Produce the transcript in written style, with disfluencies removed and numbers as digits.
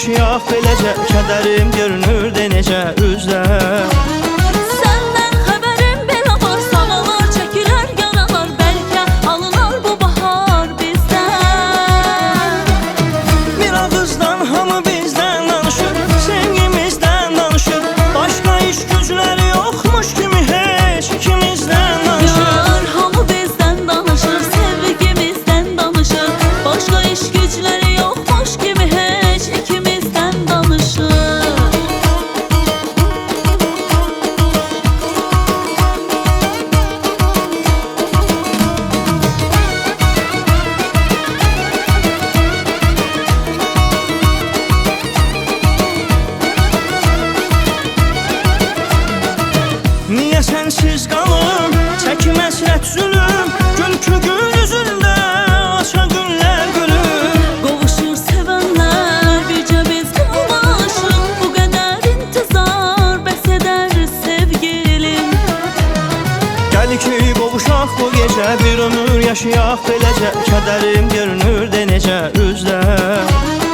yaşayaq beləcə, kədərim görünür də necə üzdə. Səndən xəbərim belə var, sanalar çəkilər yaralar, bəlkə alınar bu bahar bizdən. Bir ağızdan hamı bizdən danışır, sevgimizdən danışır, başqa iş gücləri yoxmuş kimi heç ikimizdən danışır. Yar hamı bizdən danışır, sevgimizdən danışır, başqa iş gücləri yoxmuş kimi heç ikimizdən danışır. Niyə sənsiz qalım, çəkməz rət zülüm, gülkü gül üzündə aşa günlər gülüm. Qovuşur sevənlər, bircə biz qalmışıq, bu qədər intizar bəs edər sevgilim. Gəl ki qovuşaq bu gecə, bir ömür yaşayaq beləcə, kədərim görünür də necə üzdə.